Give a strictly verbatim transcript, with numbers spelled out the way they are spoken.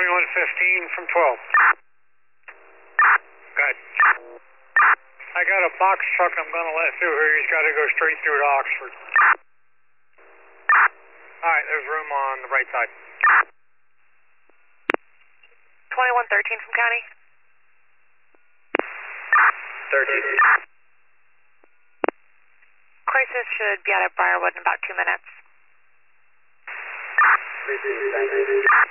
twenty-one fifteen from twelve. Good. I got a box truck I'm going to let through here. He's got to go straight through to Oxford. Alright, there's room on the right side. twenty-one thirteen from County. thirteen. Crisis should be out of Briarwood in about two minutes. Appreciate that.